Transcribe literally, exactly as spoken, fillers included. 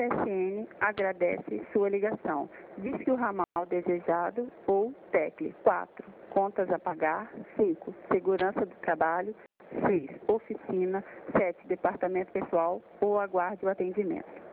S N agradece sua ligação. Disque o ramal desejado ou tecle quatro. Contas a pagar. cinco. Segurança do trabalho. seis. Oficina. sete. Departamento pessoal ou aguarde o atendimento.